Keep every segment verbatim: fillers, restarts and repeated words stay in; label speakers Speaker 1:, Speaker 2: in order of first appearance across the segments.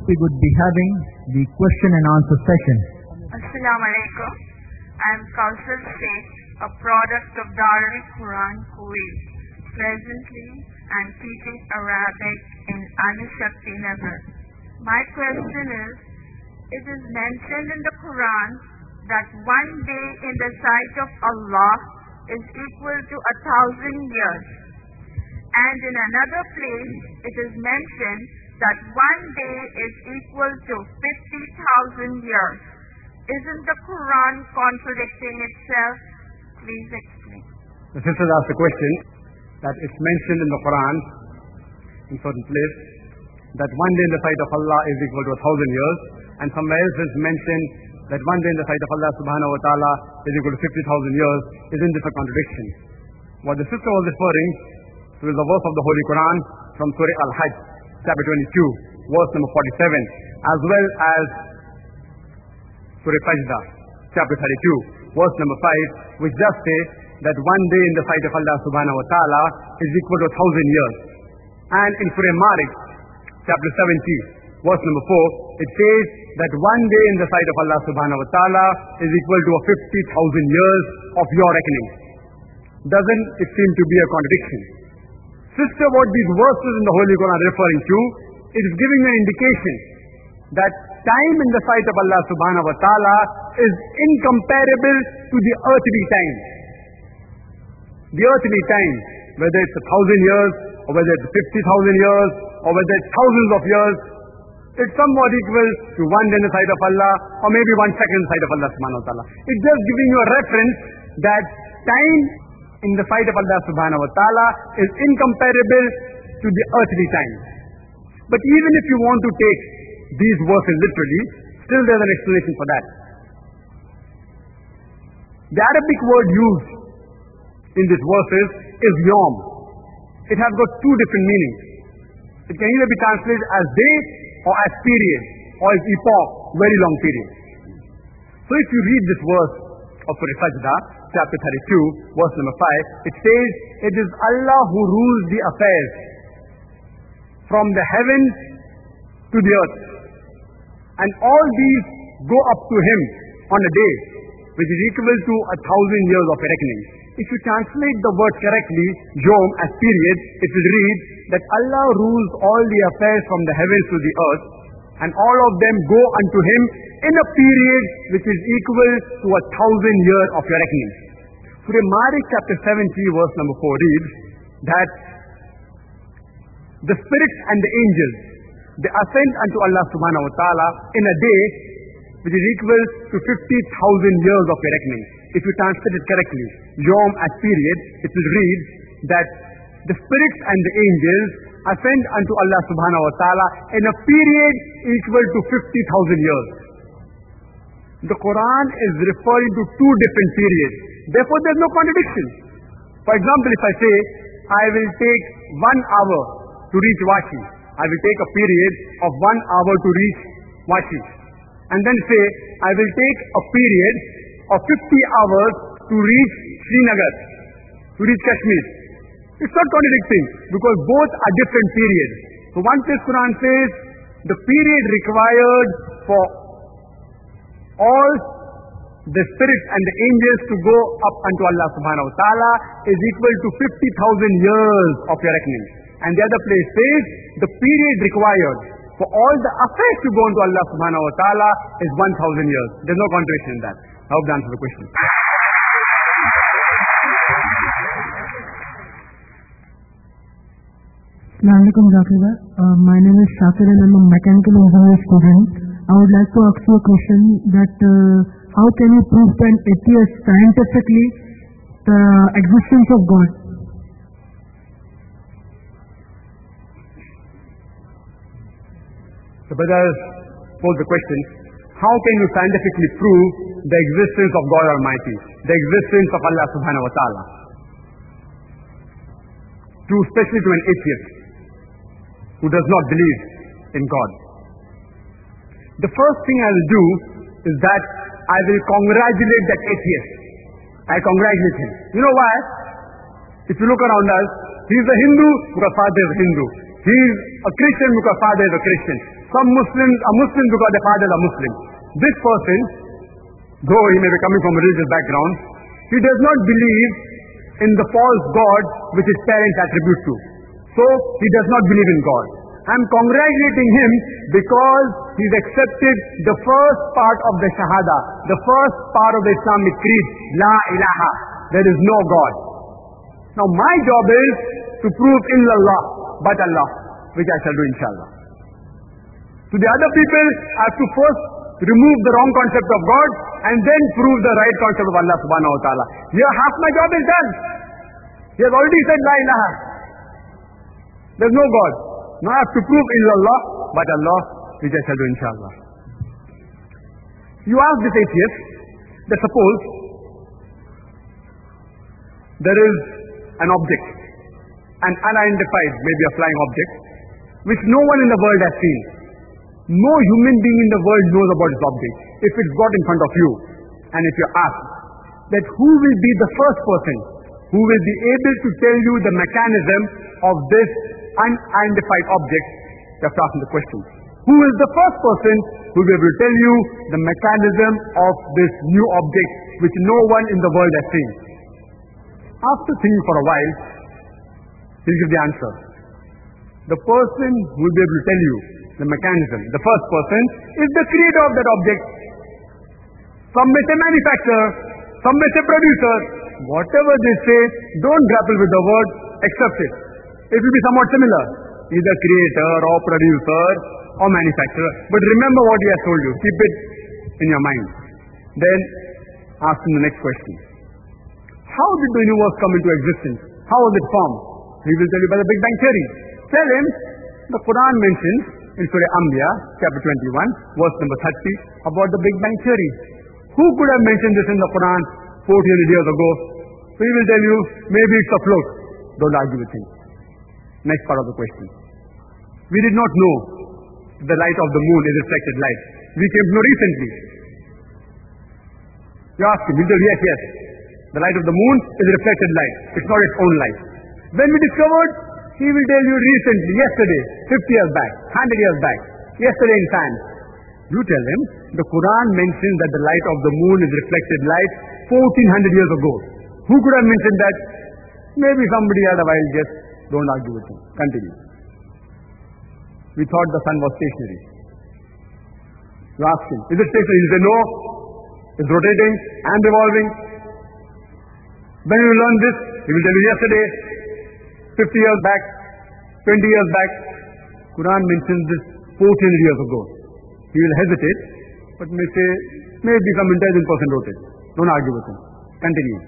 Speaker 1: we would be having the question and answer session.
Speaker 2: Assalamu alaikum. I am Kausar Sheikh, a product of Darul Quran Kuwait. Presently, I am teaching Arabic in Anushakti Nagar. My question is, it is mentioned in the Quran that one day in the sight of Allah is equal to a thousand years. And in another place, it is mentioned that one day is equal to fifty thousand years. Isn't the Quran contradicting itself? Please explain.
Speaker 3: The sister asked a question that it's mentioned in the Quran in certain place that one day in the sight of Allah is equal to a thousand years, and somewhere else is mentioned that one day in the sight of Allah subhanahu wa ta'ala is equal to fifty thousand years. Isn't this a contradiction? What the sister was referring to is a verse of the Holy Quran from Surah Al-Hajj, chapter twenty-two, verse number forty-seven, as well as Surah Sajda, chapter thirty-two, verse number five, which does say that one day in the sight of Allah subhanahu wa ta'ala is equal to a thousand years. And in Surah Ma'arij, chapter seventy, verse number four, it says that one day in the sight of Allah subhanahu wa ta'ala is equal to a fifty thousand years of your reckoning. Doesn't it seem to be a contradiction? Sister, what these verses in the Holy Quran are referring to, it is giving an indication that time in the sight of Allah subhanahu wa ta'ala is incomparable to the earthly time. The earthly time, whether it's a thousand years, or whether it's fifty thousand years, or whether it's thousands of years, it's somewhat equal to one day in the sight of Allah, or maybe one second in the sight of Allah subhanahu wa ta'ala. It's just giving you a reference that time in the sight of Allah subhanahu wa ta'ala is incomparable to the earthly time. But even if you want to take these verses literally, still there's an explanation for that. The Arabic word used in these verses is yom. It has got two different meanings. It can either be translated as day or as period, or as epoch, very long period. So if you read this verse of Surah Sajda, chapter thirty-two, verse number five, it says, it is Allah who rules the affairs from the heavens to the earth. And all these go up to Him on a day, which is equal to a thousand years of reckoning. If you translate the word correctly, Yom as period, it will read that Allah rules all the affairs from the heavens to the earth, and all of them go unto Him in a period which is equal to a thousand years of your reckoning. Surah Ma'arij chapter seventy, verse number four reads that the spirits and the angels, they ascend unto Allah subhanahu wa ta'ala in a day which is equal to fifty thousand years of your reckoning. If you translate it correctly, Yom as period, it will read that the spirits and the angels ascend unto Allah subhanahu wa ta'ala in a period equal to fifty thousand years. The Quran is referring to two different periods. Therefore, there is no contradiction. For example, if I say, I will take one hour to reach Washi, I will take a period of one hour to reach Washi. And then say, I will take a period of fifty hours to reach Srinagar, to reach Kashmir. It's not contradicting, because both are different periods. So one place Quran says, the period required for all the spirits and the angels to go up unto Allah subhanahu wa ta'ala is equal to fifty thousand years of your reckoning. And the other place says, the period required for all the affairs to go into Allah subhanahu wa ta'ala is one thousand years. There's no contradiction in that. I hope that answers the question.
Speaker 4: Assalamu alaikum, Zakir. Uh, my name is Shakir and I'm a mechanical engineering student. I would like to ask you a question that uh, how can you prove to an atheist scientifically the existence of God?
Speaker 3: The brother posed the question, how can you scientifically prove the existence of God Almighty, the existence of Allah subhanahu wa ta'ala? To, especially to an atheist who does not believe in God. The first thing I will do is that I will congratulate that atheist. I congratulate him. You know why? If you look around us, he is a Hindu because father is Hindu. He is a Christian because father is a Christian. Some Muslims are Muslims because their fathers are Muslims. This person, though he may be coming from a religious background, he does not believe in the false God which his parents attribute to. So, he does not believe in God. I am congratulating him because he's accepted the first part of the Shahada, the first part of the Islamic creed, La ilaha, there is no God. Now my job is to prove illallah, but Allah, which I shall do inshallah. To the other people, I have to first remove the wrong concept of God and then prove the right concept of Allah subhanahu wa ta'ala. Here half my job is done. He has already said La ilaha. There is no God. Now I have to prove illallah, but Allah, which I shall do inshallah. You ask this atheist that suppose there is an object, an unidentified, maybe a flying object, which no one in the world has seen. No human being in the world knows about this object. If it's got in front of you, and if you ask that who will be the first person who will be able to tell you the mechanism of this unidentified object, you have to ask the question. Who is the first person who will be able to tell you the mechanism of this new object which no one in the world has seen? After thinking for a while, he'll give the answer. The person who will be able to tell you the mechanism, the first person, is the creator of that object. Some may say manufacturer, some may say producer. Whatever they say, don't grapple with the word, accept it. It will be somewhat similar, either creator or producer or manufacturer. But remember what he has told you. Keep it in your mind. Then ask him the next question. How did the universe come into existence? How was it formed? He will tell you by the Big Bang theory. Tell him the Quran mentions in Surah Anbiya, chapter twenty-one, verse number thirty, about the Big Bang theory. Who could have mentioned this in the Quran fourteen hundred years ago? So he will tell you, maybe it's a float. Don't argue with him. Next part of the question. We did not know the light of the moon is reflected light. We came to know recently. You ask him, he'll tell you, yes, yes. The light of the moon is reflected light. It's not its own light. When we discovered, he will tell you recently, yesterday, fifty years back, one hundred years back, yesterday in science. You tell him, the Quran mentions that the light of the moon is reflected light fourteen hundred years ago. Who could have mentioned that? Maybe somebody had a wild guess. Don't argue with him. Continue. We thought the sun was stationary. You ask him, is it stationary? He said, no. It's rotating and revolving. When you learn this, he will tell you yesterday, fifty years back, twenty years back. Quran mentions this fourteen hundred years ago. He will hesitate, but may say, maybe some intelligent person wrote it. Don't argue with him. Continue.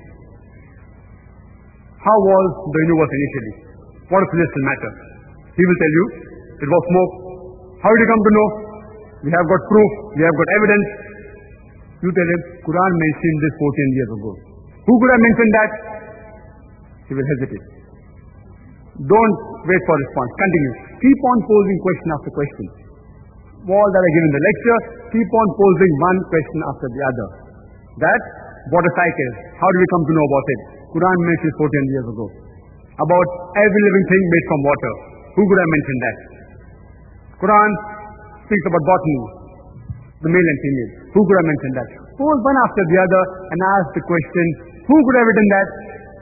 Speaker 3: How was the universe initially? What is celestial matter? He will tell you, it was smoke. How did you come to know? We have got proof, we have got evidence. You tell him, Quran mentioned this fourteen years ago. Who could have mentioned that? He will hesitate. Don't wait for response. Continue. Keep on posing question after question. All that I give in the lecture, keep on posing one question after the other. That, what a cycle is. How do we come to know about it? Quran mentions fourteen years ago. About every living thing made from water. Who could have mentioned that? Quran speaks about botany, the male and female. Who could have mentioned that? Pose one after the other and ask the question, who could have written that?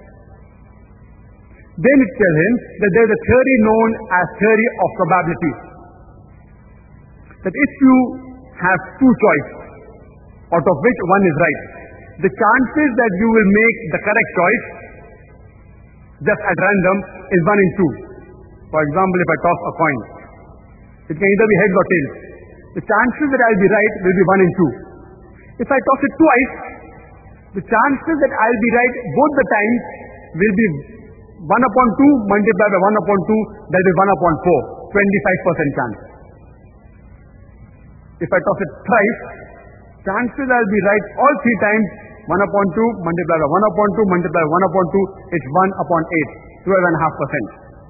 Speaker 3: Then it tells him that there is a theory known as theory of probability. That if you have two choices, out of which one is right, the chances that you will make the correct choice just at random is one in two. For example, if I toss a coin, it can either be heads or tails. The chances that I'll be right will be one in two. If I toss it twice, the chances that I'll be right both the times will be one upon two multiplied by one upon two, that is one upon four, twenty-five percent chance. If I toss it thrice, chances I'll be right all three times, one upon two multiplied by one upon two multiplied by one upon two, it's one upon eight, twelve and a half percent.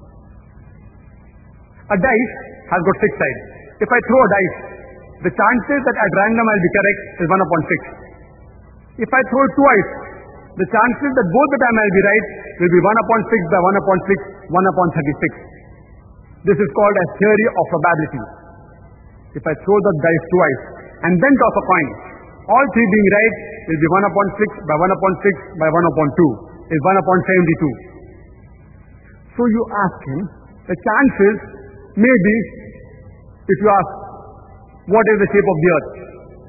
Speaker 3: A dice has got six sides. If I throw a dice, the chances that at random I'll be correct is one upon six. If I throw it twice, the chances that both the time I'll be right will be one upon six by one upon six, one upon thirty-six. This is called as theory of probability. If I throw the dice twice and then toss a coin, all three being right will be one upon six by one upon six by one upon two is one upon seventy-two. So you ask him, the chances may be, if you ask, what is the shape of the earth?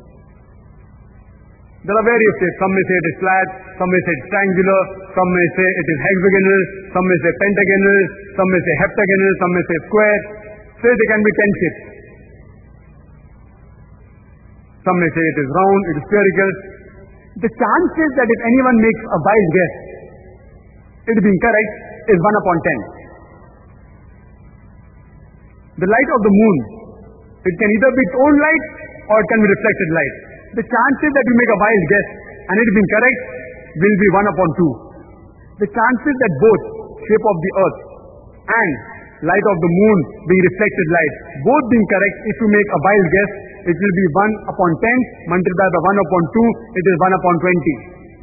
Speaker 3: There are various shapes. Some may say it is flat, some may say it is triangular, some may say it is hexagonal, some may say pentagonal, some may say heptagonal, some may say square. Say there can be ten shapes. Some may say it is round, it is spherical. The chances that if anyone makes a wild guess, it being correct, is one upon ten. The light of the moon, it can either be its own light or it can be reflected light. The chances that you make a wild guess and it being correct will be one upon two. The chances that both shape of the earth and light of the moon being reflected light, both being correct, if you make a wild guess, it will be one upon ten, multiplied by one upon two, it is one upon twenty.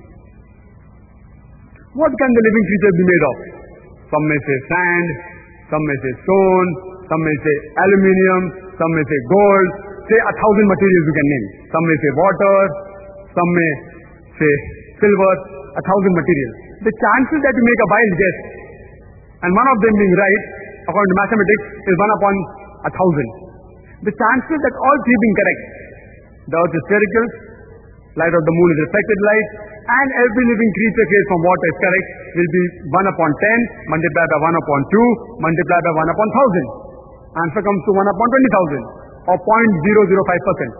Speaker 3: What can the living creature be made of? Some may say sand, some may say stone, some may say aluminium, some may say gold, say a thousand materials you can name. Some may say water, some may say silver, a thousand materials. The chances that you make a wild guess and one of them being right, according to mathematics, is one upon a thousand. The chances that all three being correct, the earth is spherical, light of the moon is reflected light, and every living creature created from water is correct, will be one upon ten, multiplied by one upon two, multiplied by one upon one thousand. Answer comes to one upon twenty thousand, or zero point zero zero five percent.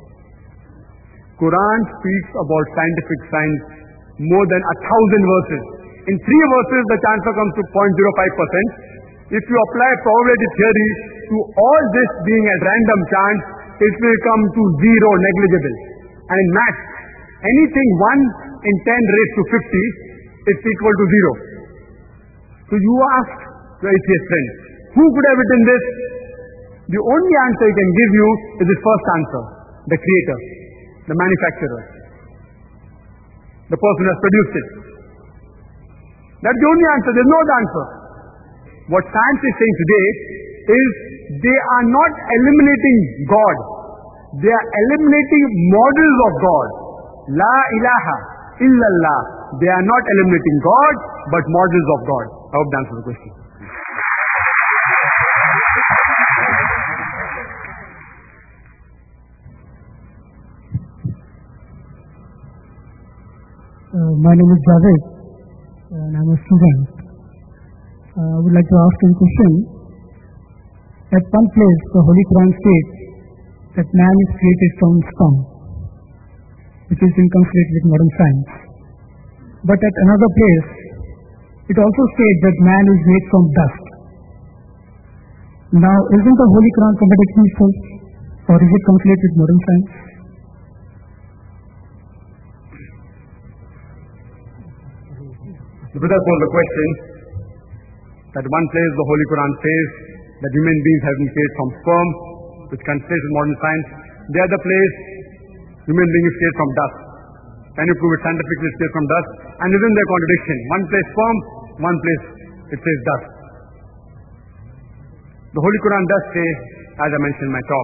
Speaker 3: Quran speaks about scientific science more than a thousand verses. In three verses, the answer comes to zero point zero five percent. If you apply probability theory to all this being at random chance, it will come to zero, negligible. And in maths, anything one in ten raised to fifty is equal to zero. So you ask your atheist friend, who could have written this? The only answer he can give you is his first answer, the creator, the manufacturer, the person who has produced it. That's the only answer. There's no other answer. What science is saying today is they are not eliminating God. They are eliminating models of God. La ilaha illallah. They are not eliminating God, but models of God. I hope that answers the question.
Speaker 4: Uh, my name is Javed, and I'm a student. Uh, I would like to ask you a question. At one place, the Holy Quran states that man is created from sperm, which is inconsistent with modern science. But at another place, it also states that man is made from dust. Now, isn't the Holy Quran contradicting itself, or is it conflicted with modern science?
Speaker 3: The brother posed the question that one place the Holy Quran says that human beings have been created from sperm, which conflicts with modern science. The other place, human being is created from dust. Can you prove it scientifically is created from dust? And isn't there a contradiction? One place sperm, one place it says dust. The Holy Quran does say, as I mentioned in my talk,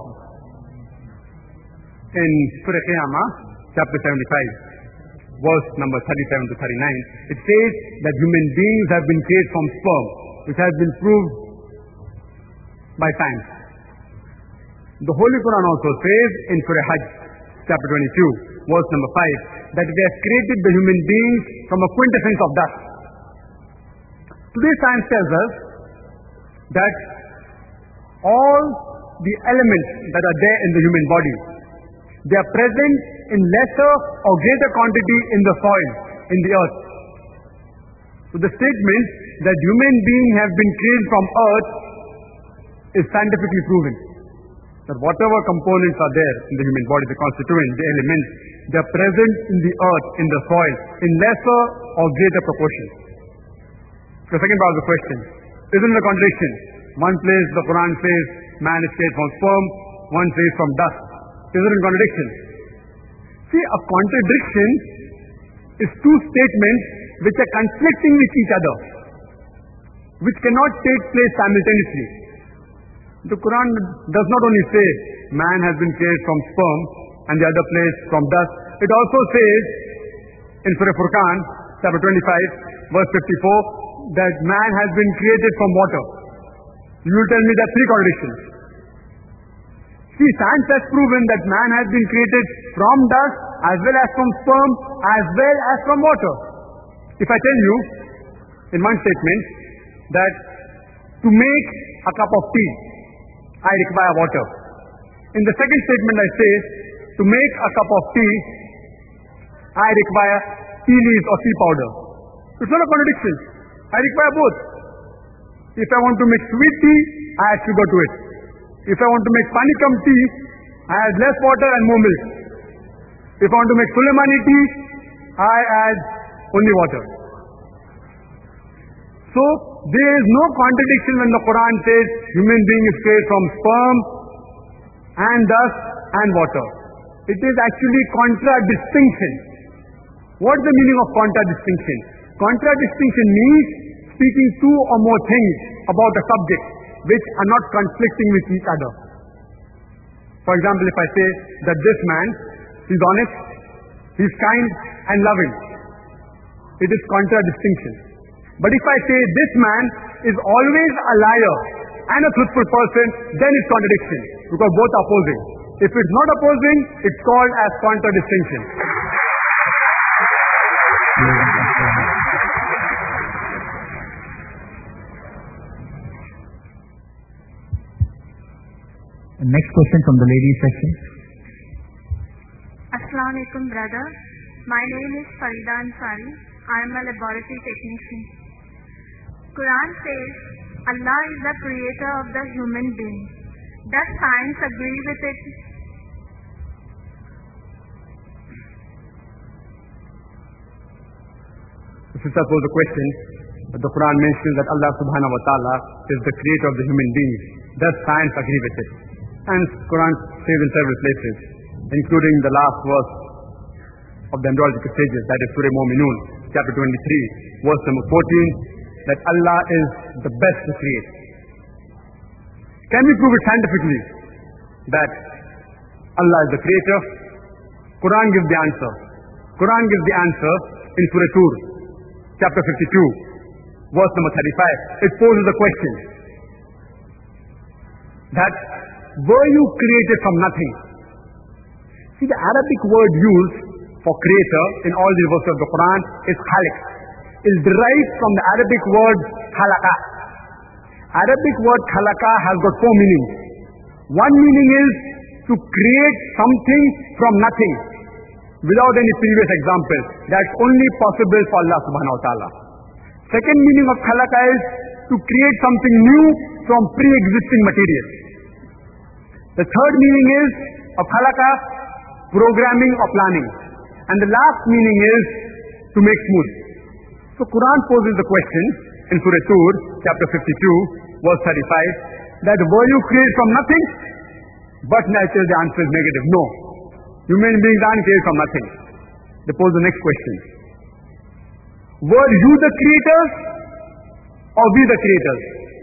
Speaker 3: in Surah Qiyamah, chapter seventy-five, verse number thirty-seven to thirty-nine, it says that human beings have been created from sperm, which has been proved by science. The Holy Quran also says in Surah Hajj, chapter twenty-two, verse number five, that we have created the human beings from a quintessence of dust. Today science tells us that all the elements that are there in the human body, they are present in lesser or greater quantity in the soil, in the earth. So the statement that human beings have been created from earth is scientifically proven. That whatever components are there in the human body, the constituents, the elements, they are present in the earth, in the soil, in lesser or greater proportion. The second part of the question, isn't it a contradiction? One place the Quran says man is created from sperm, one says from dust. Is it a contradiction? See, a contradiction is two statements which are conflicting with each other, which cannot take place simultaneously. The Quran does not only say man has been created from sperm and the other place from dust. It also says in Surah Furqan, chapter twenty-five, verse fifty-four, that man has been created from water. You will tell me there are three contradictions. See, science has proven that man has been created from dust as well as from sperm as well as from water. If I tell you in one statement that to make a cup of tea, I require water. In the second statement I say, to make a cup of tea, I require tea leaves or tea powder. It's not a contradiction. I require both. If I want to make sweet tea, I add sugar to it. If I want to make panikam tea, I add less water and more milk. If I want to make Sulaimani tea, I add only water. So, there is no contradiction when the Quran says human being is created from sperm and dust and water. It is actually contradistinction. What is the meaning of contradistinction? Contradistinction means speaking two or more things about a subject which are not conflicting with each other. For example, if I say that this man is honest, he is kind and loving, it is contradistinction. But if I say this man is always a liar and a truthful person, then it's contradiction, because both are opposing. If it's not opposing, it's called as contradistinction.
Speaker 1: Next question from the ladies section.
Speaker 2: Assalamu alaikum, brother. My name is Farida Ansari. I am a laboratory technician. Quran says Allah is the creator of the human being. Does science agree with it?
Speaker 3: The sister posed a question that the Quran mentions that Allah subhanahu wa ta'ala is the creator of the human beings. Does science agree with it? And Quran says in several places, including the last verse of the embryological stages, that is Surah Mu'minun, chapter twenty-three, verse number fourteen, that Allah is the best to create. Can we prove it scientifically that Allah is the creator? Quran gives the answer. Quran gives the answer in Surah Tur, chapter fifty-two, verse number thirty-five. It poses the question that were you created from nothing? See, the Arabic word used for creator in all the verses of the Quran is khaliq. Is derived from the Arabic word khalaqa. Arabic word khalaqa has got four meanings. One meaning is to create something from nothing, without any previous example. That's only possible for Allah subhanahu wa ta'ala. Second meaning of khalaqa is to create something new from pre-existing material. The third meaning is of khalaqa, programming or planning. And the last meaning is to make smooth. So Quran poses the question in Surah Tur, chapter fifty-two, verse thirty-five, that were you created from nothing? But naturally the answer is negative. No. Human beings aren't created from nothing. They pose the next question. Were you the creators or we the creators?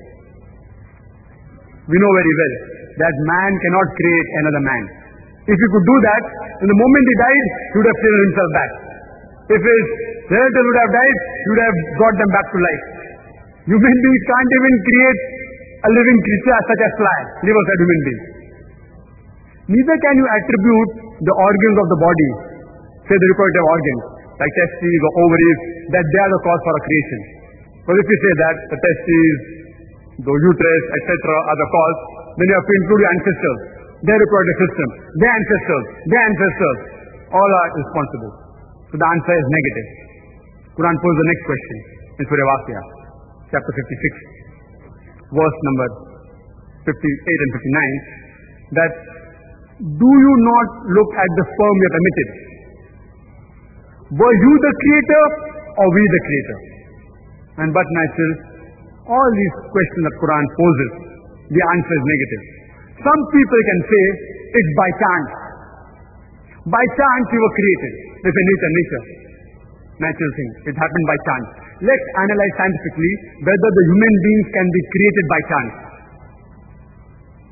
Speaker 3: We know very well that man cannot create another man. If he could do that, in the moment he died, he would have killed himself back. If his relatives would have died, he would have brought them back to life. Human beings can't even create a living creature such as fly, leave aside human beings. Neither can you attribute the organs of the body, say the reproductive organs, like testes or ovaries, that they are the cause for a creation. But if you say that the testes, the uterus, et cetera are the cause, then you have to include your ancestors, their reproductive system, their ancestors, their ancestors. All are responsible. So the answer is negative. Quran poses the next question in Surah Waqiyah, chapter fifty-six, verse number fifty-eight and fifty-nine, that do you not look at the sperm yet emitted? Were you the creator or we the creator? And but natural, all these questions that Quran poses, the answer is negative. Some people can say it's by chance. By chance you were created. They say nature, nature. Natural thing. It happened by chance. Let's analyze scientifically whether the human beings can be created by chance.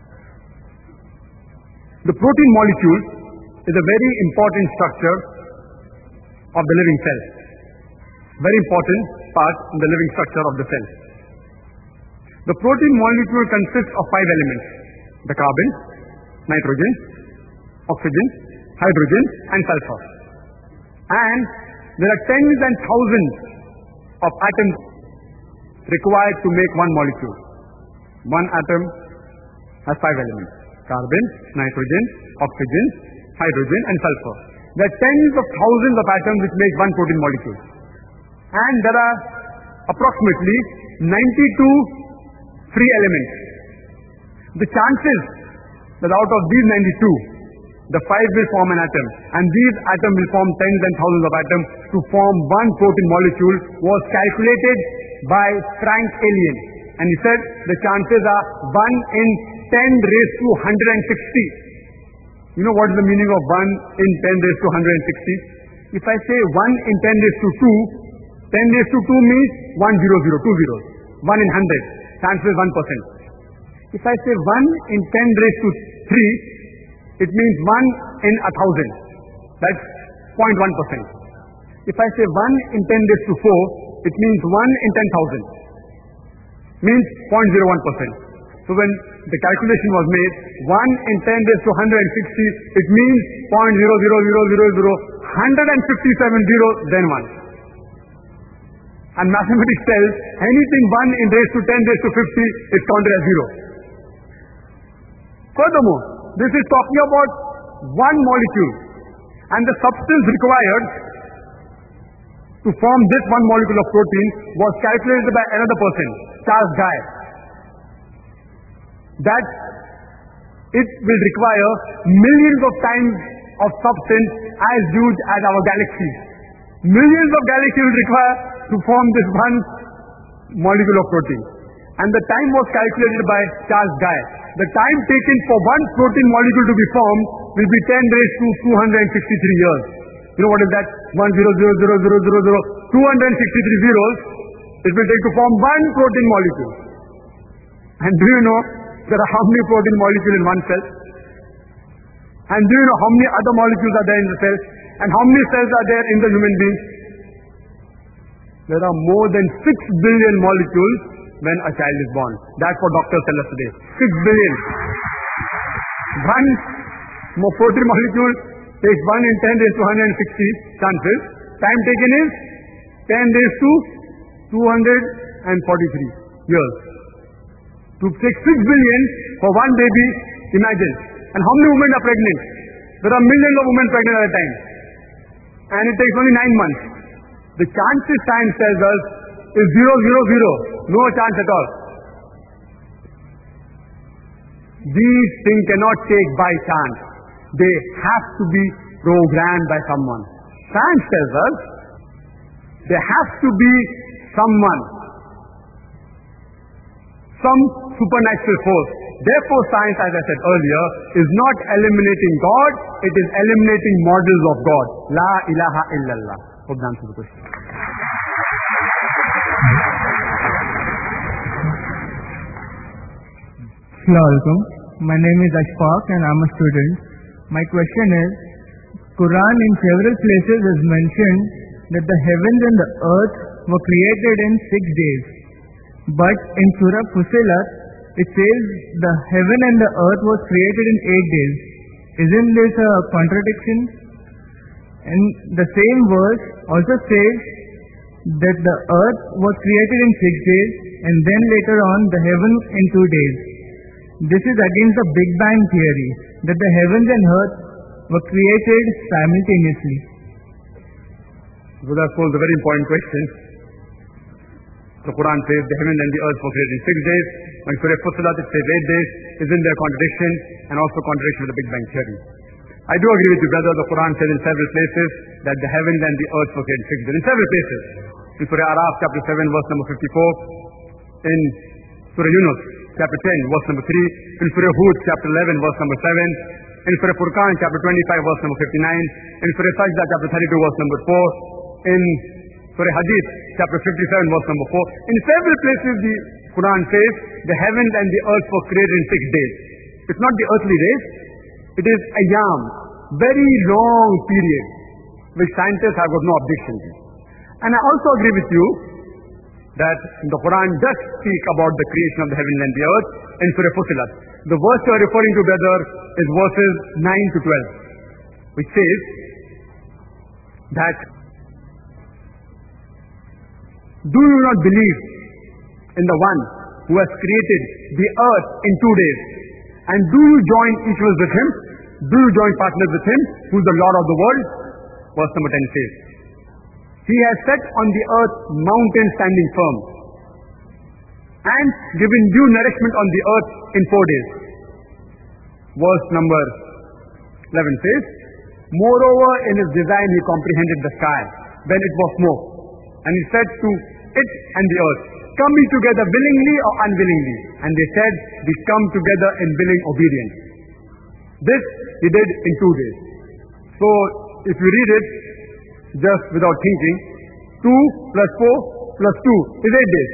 Speaker 3: The protein molecule is a very important structure of the living cell. Very important part in the living structure of the cell. The protein molecule consists of five elements: the carbon, nitrogen, oxygen, hydrogen, and sulfur. And there are tens and thousands of atoms required to make one molecule. One atom has five elements: carbon, nitrogen, oxygen, hydrogen, and sulfur. There are tens of thousands of atoms which make one protein molecule. And there are approximately ninety-two free elements. The chances that out of these ninety-two, the five will form an atom, and these atoms will form tens and thousands of atoms to form one protein molecule, was calculated by Frank Alien. And he said the chances are one in ten raised to one hundred sixty. You know what is the meaning of one in ten raised to one hundred sixty? If I say one in ten raised to two, ten raised to two means one hundred, two zeros. one in one hundred, chance is one percent. If I say one in ten raised to three, it means one in one thousand. That's zero point one percent. If I say one in ten raised to four, it means one in ten thousand. Means zero point zero one percent. So when the calculation was made, one in ten raised to one hundred sixty, it means zero point zero zero zero zero zero, one hundred fifty-seven zeros, then one. And mathematics tells anything one in raised to ten raised to fifty is counted as zero. Furthermore, this is talking about one molecule, and the substance required to form this one molecule of protein was calculated by another person, Charles Guy, that it will require millions of times of substance as huge as our galaxies. Millions of galaxies will require to form this one molecule of protein. And the time was calculated by Charles Guy. The time taken for one protein molecule to be formed will be ten raised to two hundred sixty-three years. You know what is that? one zero zero zero zero zero zero, two hundred sixty-three zeros. It will take to form one protein molecule. And do you know there are how many protein molecules in one cell? And do you know how many other molecules are there in the cell? And how many cells are there in the human being? There are more than six billion molecules when a child is born. That's what doctors tell us today. six billion. One more protein molecule takes one in ten raised to one hundred sixty chances. Time taken is ten raised to two hundred forty-three years. To take six billion for one baby, imagine. And how many women are pregnant? There are millions of women pregnant at a time. And it takes only nine months. The chances science tells us is zero, zero, zero. No chance at all. These things cannot take by chance. They have to be programmed by someone. Science tells us there has to be someone, some supernatural force. Therefore, science, as I said earlier, is not eliminating God, it is eliminating models of God. La ilaha illallah. Hope that answers the question.
Speaker 5: Assalamu alaikum. My name is Ashfaq and I'm a student. My question is, Quran in several places has mentioned that the heavens and the earth were created in six days. But in Surah Fussilat, it says the heaven and the earth was created in eight days. Isn't this a contradiction? And the same verse also says that the earth was created in six days and then later on the heaven in two days. This is against the Big Bang theory, that the heavens and earth were created simultaneously.
Speaker 3: So that poses a very important question. The Quran says the heaven and the earth were created in six days. When Surah Fussilat it says eight days. Isn't there a contradiction? And also contradiction with the Big Bang theory. I do agree with you, brother. The Quran says in several places that the heaven and the earth were created in six days. In several places. In Surah Araf chapter seven verse number fifty-four. In Surah Yunus chapter ten verse number three. In Surah Hud chapter eleven verse number seven. In Surah Furqan chapter twenty-five verse number fifty-nine. In Surah Sajda chapter thirty-two verse number four. In Surah Hadith chapter fifty-seven verse number four. In several places the Quran says the heavens and the earth were created in six days. It's not the earthly days. It is ayyam, very long period, which scientists have got no objection to. And I also agree with you that the Quran does speak about the creation of the heaven and the earth in Surah Fussilat. The verse you are referring to, brother, is verses nine to twelve, which says that, do you not believe in the one who has created the earth in two days? And do you join equals with him? Do you join partners with him, who is the Lord of the world? Verse number ten says, he has set on the earth mountains standing firm, and given due nourishment on the earth in four days. Verse number eleven says, moreover in his design he comprehended the sky when it was smoke, and he said to it and the earth, come ye together willingly or unwillingly. And they said, we come together in willing obedience. This he did in two days. So if you read it just without thinking, two plus four plus two is eight days.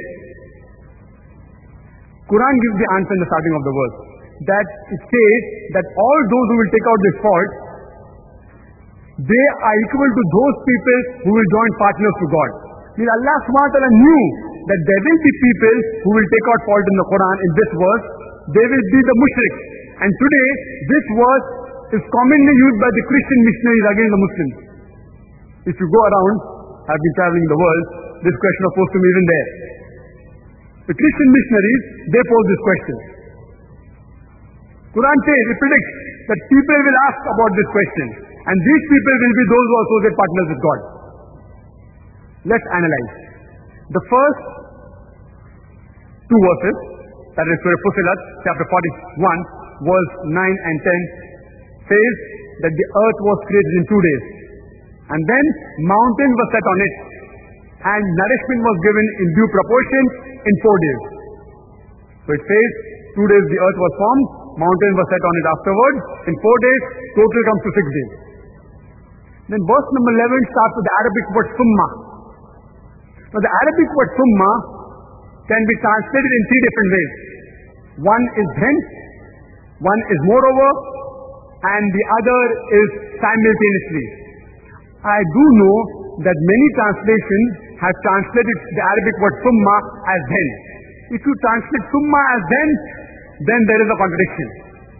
Speaker 3: Quran gives the answer in the starting of the verse, that it says that all those who will take out this fault, they are equal to those people who will join partners to God. Means Allah subhanahu wa ta'ala knew that there will be people who will take out fault in the Quran in this verse. They will be the mushriks. And today, this verse is commonly used by the Christian missionaries against the Muslims. If you go around, I've been traveling the world, this question is posed to me even there. The Christian missionaries, they pose this question. Quran says, it predicts that people will ask about this question. And these people will be those who are associate partners with God. Let's analyze. The first two verses, that is Surah Fussilat, chapter forty-one, verse nine and ten, says that the earth was created in two days. And then mountains were set on it, and nourishment was given in due proportion in four days. So it says, two days the earth was formed, mountains were set on it afterwards, in four days, total comes to six days. Then verse number eleven starts with the Arabic word summa. Now the Arabic word summa can be translated in three different ways. One is then, one is moreover, and the other is simultaneously. I do know that many translations have translated the Arabic word summa as then. If you translate summa as then, then there is a contradiction.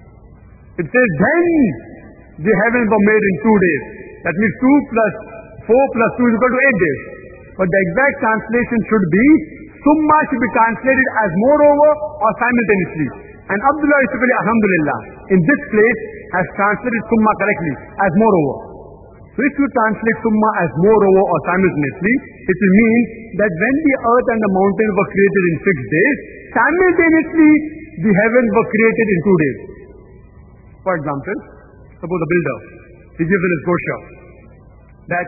Speaker 3: It says then the heavens were made in two days. That means two plus four plus two is equal to eight days. But the exact translation should be, summa should be translated as moreover or simultaneously. And Abdullah Yusuf Ali, alhamdulillah, in this place has translated summa correctly as moreover. So if you translate summa as moreover or simultaneously, it will mean that when the earth and the mountains were created in six days, simultaneously the heavens were created in two days. For example, suppose a builder, he gives in his brochure that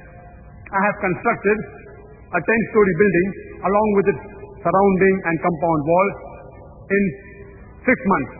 Speaker 3: I have constructed a ten-story building along with its surrounding and compound wall in six months.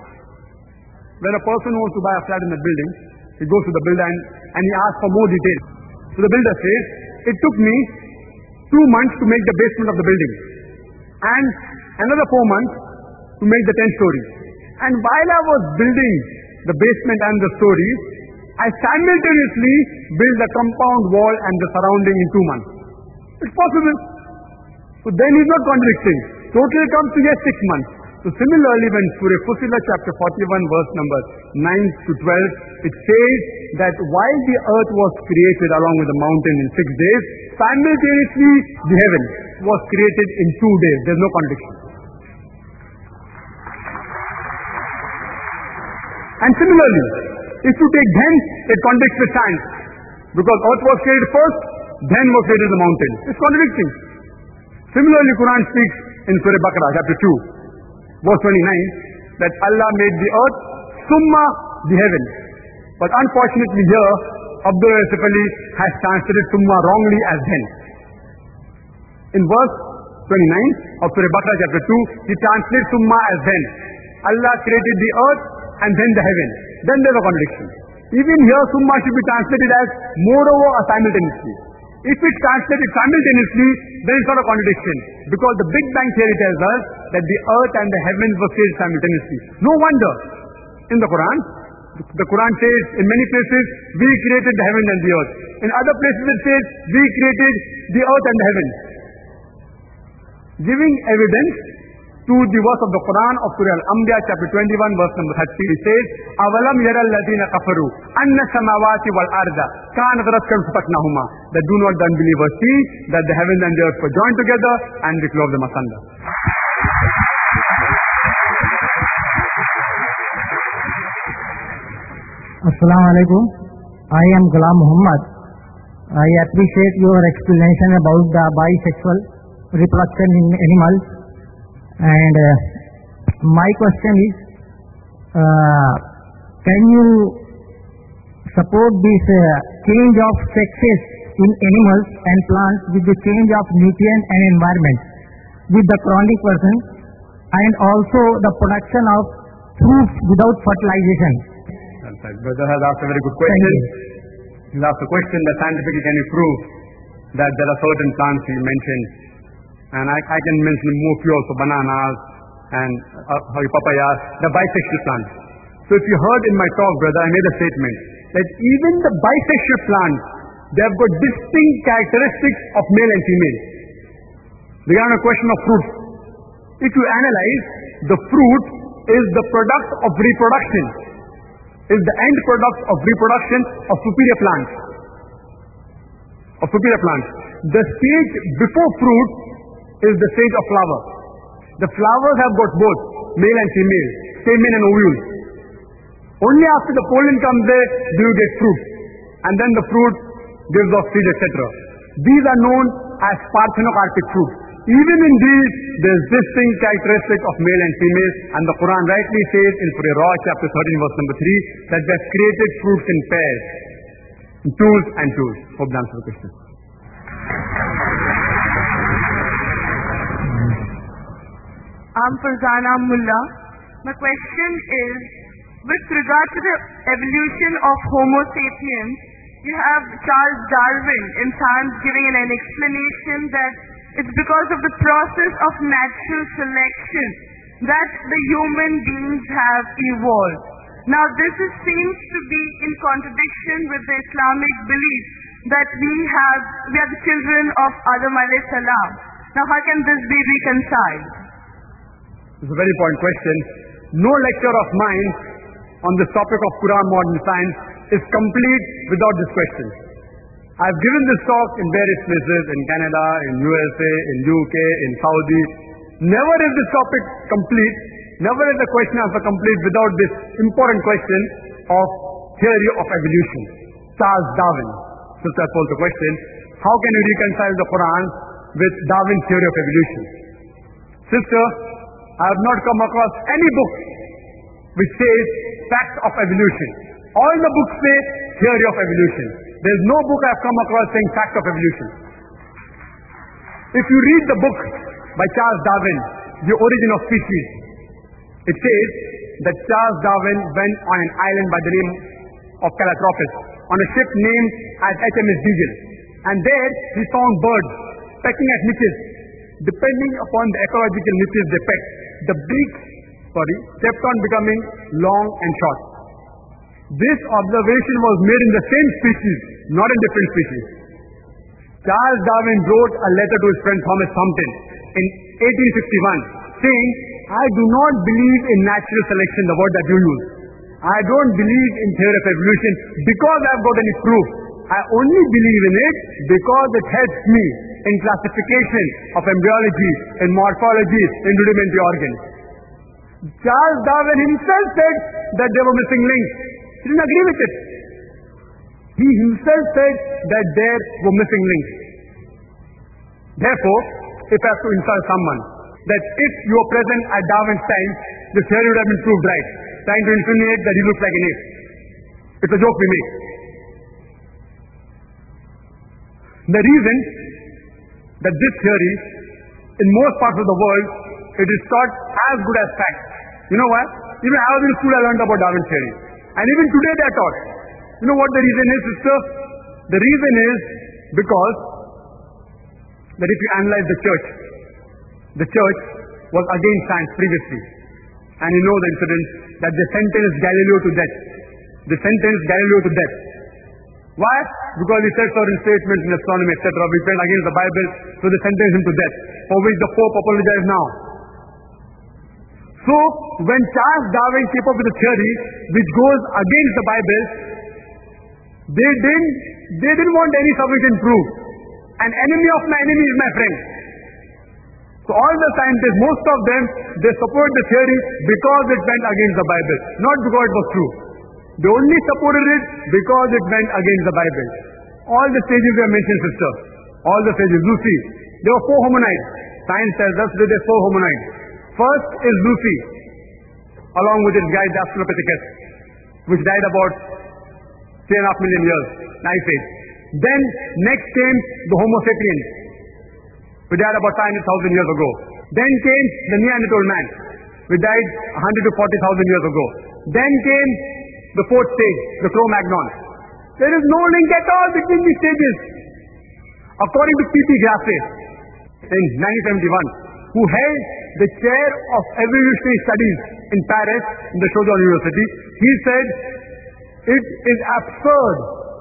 Speaker 3: When a person wants to buy a flat in that building, he goes to the builder and, and he asks for more details. So the builder says, it took me two months to make the basement of the building and another four months to make the ten stories. And while I was building the basement and the stories, I simultaneously built the compound wall and the surrounding in two months. It's possible. So then he's not contradicting. Total comes to yes, six months. So similarly, when Surah Fussilat chapter forty-one verse number nine to twelve, it says that while the earth was created along with the mountain in six days, simultaneously the heaven was created in two days. There's no contradiction. And similarly, if you take then, it contradicts with science. Because earth was created first, then was created the mountain. It's contradicting. Similarly, Quran speaks in Surah Baqarah chapter two, verse twenty-nine, that Allah made the earth, summa the heaven. But unfortunately here, Abdullah Yusuf Ali has translated summa wrongly as then. In verse twenty-nine of Surah Baqarah chapter two, he translates summa as then. Allah created the earth and then the heaven. Then there's a contradiction. Even here, summa should be translated as moreover or simultaneously. If it's translated simultaneously, then it's not a contradiction. Because the Big Bang theory tells us that the earth and the heavens were created simultaneously. No wonder, in the Quran, The Quran says in many places, we created the heaven and the earth. In other places it says, we created the earth and the heavens. Giving evidence to the verse of the Quran of Surah Al-Anbiya chapter twenty-one verse number thirty, it says, أَوَلَمْ يَرَ الَّذِينَ كَفَرُوا أَنَّ السَّمَاوَاتِ وَالْأَرْضَ كَانَتْ رَتْقًا فَفَتَقْنَاهُمَا. That do not the unbelievers see that the heavens and the earth were joined together and we clove them asunder.
Speaker 6: Assalamu alaikum. I am Ghulam Muhammad. I appreciate your explanation about the bisexual reproduction in animals. And uh, my question is, uh, can you support this uh, change of sexes in animals and plants with the change of nutrient and environment with the chronic person, and also the production of fruits without fertilization?
Speaker 3: Right. Brother has asked a very good question. He's asked a question that scientifically can you prove that there are certain plants he mentioned. And I, I can mention more few also, bananas and uh, papayas, the bisexual plants. So if you heard in my talk, brother, I made a statement that even the bisexual plants, they have got distinct characteristics of male and female. Regarding a question of fruit, if you analyze, the fruit is the product of reproduction, is the end product of reproduction of superior plants. Of superior plants. The stage before fruit is the stage of flower. The flowers have got both male and female, stamen and ovule. Only after the pollen comes there do you get fruit, and then the fruit gives off seed, et cetera. These are known as parthenocarpic fruit. Even in these, there is distinct characteristic of male and female, and the Quran rightly says in Surah Ra chapter thirteen verse number three that they have created fruits in pairs, twos and twos. Hope that answers the question.
Speaker 2: I'm Farzana Mullah. My question is, with regard to the evolution of Homo sapiens, you have Charles Darwin in science giving an explanation that it's because of the process of natural selection that the human beings have evolved. Now this is, seems to be in contradiction with the Islamic belief that we have we are the children of Adam alayhi salam. Now how can this be reconciled?
Speaker 3: It's a very important question. No lecture of mine on this topic of Quran modern science is complete without this question. I've given this talk in various places, in Canada, in U S A, in U K, in Saudi. Never is this topic complete, never is the question answer complete without this important question of theory of evolution. Charles Darwin. Sister posed the question, how can you reconcile the Quran with Darwin's theory of evolution? Sister, I have not come across any book which says fact of evolution. All the books say theory of evolution. There is no book I have come across saying fact of evolution. If you read the book by Charles Darwin, The Origin of Species, it says that Charles Darwin went on an island by the name of Calotropis on a ship named as H M S Beagle, and there he found birds pecking at niches. Depending upon the ecological niches they pecked, the beaks, sorry, kept on becoming long and short. This observation was made in the same species, not in different species. Charles Darwin wrote a letter to his friend Thomas Thomson in eighteen sixty-one saying, I do not believe in natural selection, the word that you use. I don't believe in theory of evolution because I have got any proof. I only believe in it because it helps me in classification of embryology, in morphology, in rudimentary organs. Charles Darwin himself said that there were missing links. He didn't agree with it. He himself said that there were missing links. Therefore, if I have to insult someone, that if you were present at Darwin's time, the theory would have been proved right, trying to insinuate that he looks like an ape. It's a joke we make. The reason that this theory, in most parts of the world, it is taught as good as fact. You know why? Even I was in school, I learned about Darwin's theory. And even today they are taught. You know what the reason is, sister? The reason is because that if you analyze the church, the church was against science previously. And you know the incident that they sentenced Galileo to death. They sentenced Galileo to death. Why? Because he said certain statements in astronomy, et cetera, which went against the Bible, so they sentenced him to death, for which the Pope apologized now. So, when Charles Darwin came up with a theory which goes against the Bible, they didn't, they didn't want any sufficient proof. An enemy of my enemy is my friend. So all the scientists, most of them, they support the theory because it went against the Bible, not because it was true. They only supported it because it went against the Bible. All the stages were mentioned, sister. All the stages. Lucy. There were four hominids. Science tells us that there are four hominids. First is Lucy, along with its guide Australopithecus, which died about three and a half million years, Ice Age. Then next came the Homo sapiens, which died about five hundred thousand years ago. Then came the Neanderthal man, which died one hundred to forty thousand years ago. Then came the fourth stage, the Cro-Magnon. There is no link at all between these stages. According to P P Grasset, in nineteen seventy-one, who held the chair of evolutionary studies in Paris, in the Sorbonne University, he said, it is absurd.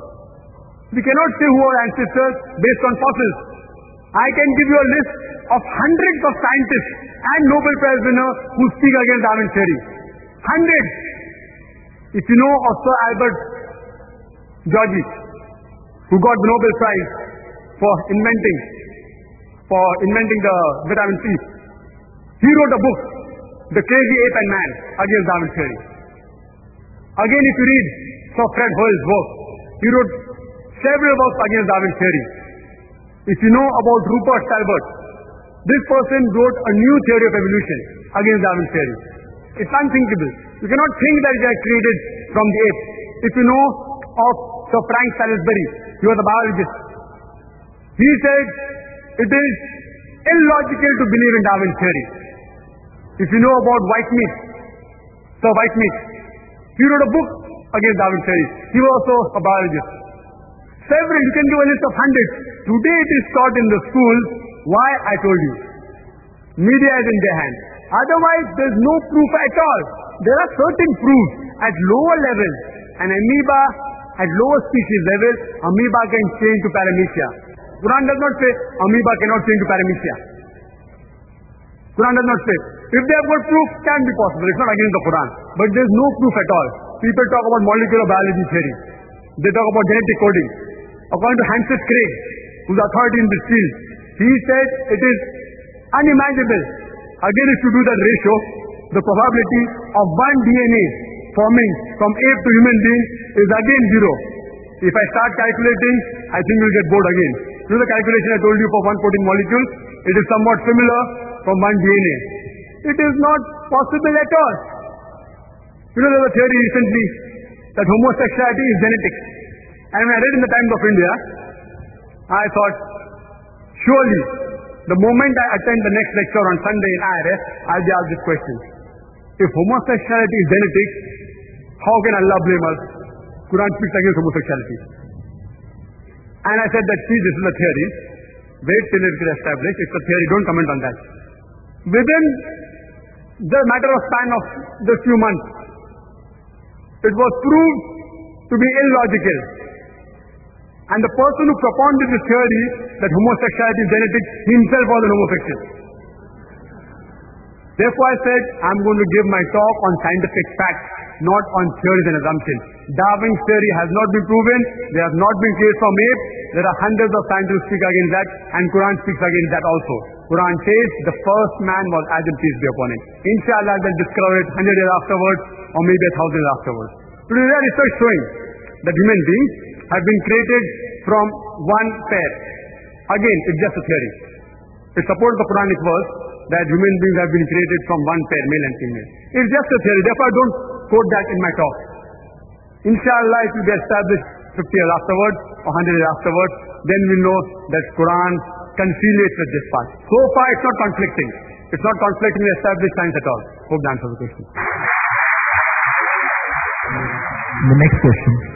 Speaker 3: We cannot say who are ancestors based on fossils. I can give you a list of hundreds of scientists and Nobel Prize winners who speak against Darwin's theory. Hundreds. If you know of Sir Albert Georgi, who got the Nobel Prize for inventing, for inventing the vitamin C, he wrote a book, The Crazy Ape and Man, against Darwin's theory. Again, if you read Sir Fred Hoyle's work, he wrote several works against Darwin's theory. If you know about Rupert Talbot, this person wrote a new theory of evolution against Darwin's theory. It's unthinkable. You cannot think that they are created from the apes. If you know of Sir Frank Salisbury, he was a biologist. He said it is illogical to believe in Darwin's theory. If you know about Whitemead, Sir Whitemead, he wrote a book against Darwin's theory. He was also a biologist. Several, you can give a list of hundreds. Today it is taught in the schools. Why? I told you. Media is in their hands. Otherwise, there is no proof at all. There are certain proofs at lower levels. An amoeba at lower species level, amoeba can change to paramecia. Quran does not say amoeba cannot change to paramecia. Quran does not say. If they have got proof, can be possible. It's not against the Quran. But there is no proof at all. People talk about molecular biology theory. They talk about genetic coding. According to Francis Crick, who is authority in this field, he said it is unimaginable. Again, if you do that ratio, the probability of one D N A forming from ape to human being is again zero. If I start calculating, I think we'll get bored again. You know the calculation I told you for one protein molecule? It is somewhat similar from one D N A. It is not possible at all. You know, there was a theory recently that homosexuality is genetic. And when I read in the Times of India, I thought, surely, the moment I attend the next lecture on Sunday in I R S, I'll be asked this question. If homosexuality is genetic, how can Allah blame us? Quran speaks against homosexuality. And I said that, see, this is a theory. Wait till it is established. It's a theory. Don't comment on that. Within the matter of span of just few months, it was proved to be illogical. And the person who propounded this theory that homosexuality is genetic, himself was an homosexual. Therefore I said, I'm going to give my talk on scientific facts, not on theories and assumptions. Darwin's theory has not been proven. They have not been created from apes. There are hundreds of scientists who speak against that, and Quran speaks against that also. Quran says the first man was Adam, peace be upon him. Inshallah, they'll discover it hundred years afterwards, or maybe a thousand years afterwards. Today there is research showing that human beings have been created from one pair. Again, it's just a theory. It supports the Quranic verse that human beings have been created from one pair, male and female. It's just a theory. Therefore, I don't quote that in my talk. Inshallah, it will be established fifty years afterwards or one hundred years afterwards. Then we know that Quran conciliates with this part. So far, it's not conflicting. It's not conflicting with established science at all. Hope that answers the question.
Speaker 1: The next question.